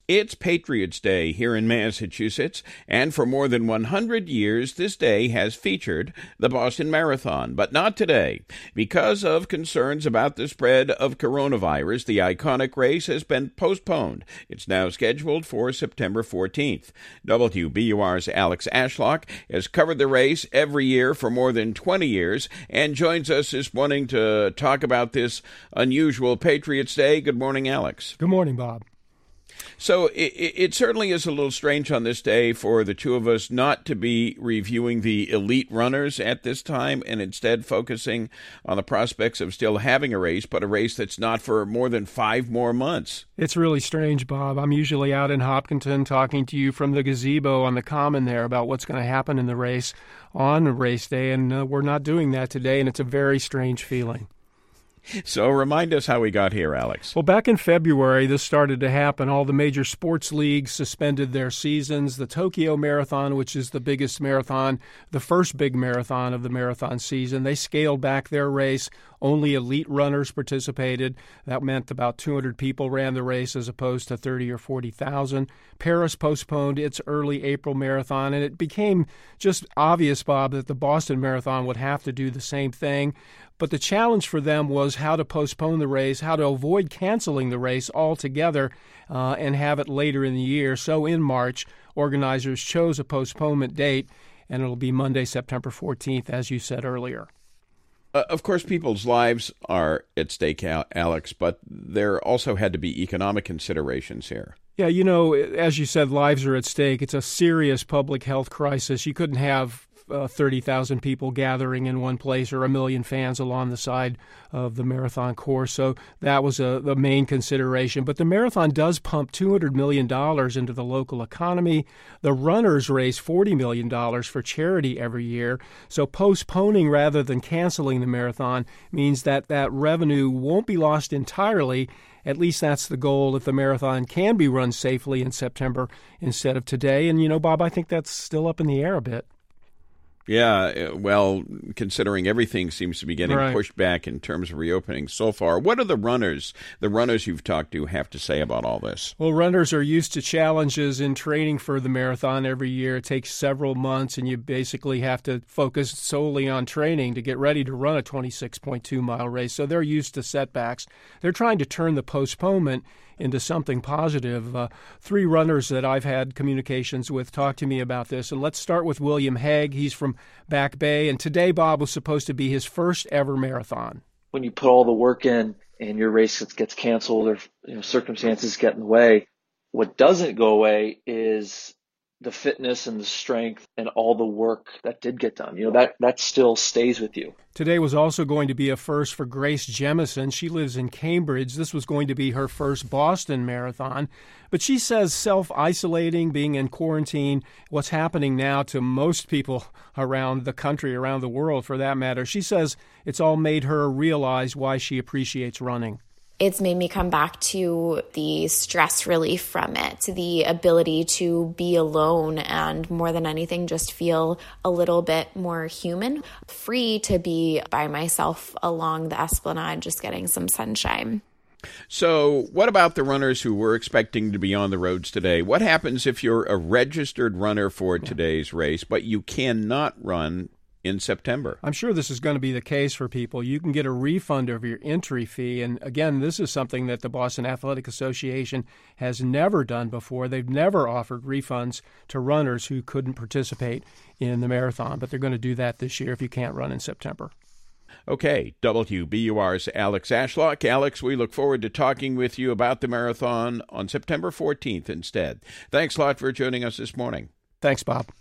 It's Patriots Day here in Massachusetts, and for more than 100 years, this day has featured the Boston Marathon. But not today. Because of concerns about the spread of coronavirus, the iconic race has been postponed. It's now scheduled for September 14th. WBUR's Alex Ashlock has covered the race every year for more than 20 years and joins us this morning to talk about this unusual Patriots Day. Good morning, Alex. Good morning, Bob. So it certainly is a little strange on this day for the two of us not to be reviewing the elite runners at this time and instead focusing on the prospects of still having a race, but a race that's not for more than 5 more months. It's really strange, Bob. I'm usually out in Hopkinton talking to you from the gazebo on the common there about what's going to happen in the race on race day, and we're not doing that today, and it's a very strange feeling. So remind us how we got here, Alex. Well, back in February, this started to happen. All the major sports leagues suspended their seasons. The Tokyo Marathon, which is the biggest marathon, the first big marathon of the marathon season, they scaled back their race. Only elite runners participated. That meant about 200 people ran the race as opposed to 30 or 40,000. Paris postponed its early April marathon, and it became just obvious, Bob, that the Boston Marathon would have to do the same thing. But the challenge for them was how to postpone the race, how to avoid canceling the race altogether and have it later in the year. So in March, organizers chose a postponement date, and it'll be Monday, September 14th, as you said earlier. Of course, people's lives are at stake, Alex, but there also had to be economic considerations here. Yeah, you know, as you said, lives are at stake. It's a serious public health crisis. You couldn't have 30,000 people gathering in one place or 1 million fans along the side of the marathon course. So that was the main consideration. But the marathon does pump $200 million into the local economy. The runners raise $40 million for charity every year. So postponing rather than canceling the marathon means that that revenue won't be lost entirely. At least that's the goal if the marathon can be run safely in September instead of today. And, you know, Bob, I think that's still up in the air a bit. Yeah, well, considering everything seems to be getting pushed back in terms of reopening so far, what do the runners you've talked to, have to say about all this? Well, runners are used to challenges in training for the marathon every year. It takes several months, and you basically have to focus solely on training to get ready to run a 26.2-mile race. So they're used to setbacks. They're trying to turn the postponement into something positive. 3 runners that I've had communications with talk to me about this. And let's start with William Hague. He's from Back Bay. And today, Bob, was supposed to be his first ever marathon. When you put all the work in and your race gets canceled or circumstances get in the way, what doesn't go away is the fitness and the strength and all the work that did get done. You know, that still stays with you. Today was also going to be a first for Grace Jemison. She lives in Cambridge. This was going to be her first Boston Marathon. But she says self-isolating, being in quarantine, what's happening now to most people around the country, around the world for that matter, she says it's all made her realize why she appreciates running. It's made me come back to the stress relief from it, to the ability to be alone and more than anything just feel a little bit more human, free to be by myself along the Esplanade, just getting some sunshine. So what about the runners who were expecting to be on the roads today? What happens if you're a registered runner for today's race, but you cannot run in September? I'm sure this is going to be the case for people. You can get a refund of your entry fee. And again, this is something that the Boston Athletic Association has never done before. They've never offered refunds to runners who couldn't participate in the marathon, but they're going to do that this year if you can't run in September. Okay, WBUR's Alex Ashlock. Alex, we look forward to talking with you about the marathon on September 14th instead. Thanks a lot for joining us this morning. Thanks, Bob.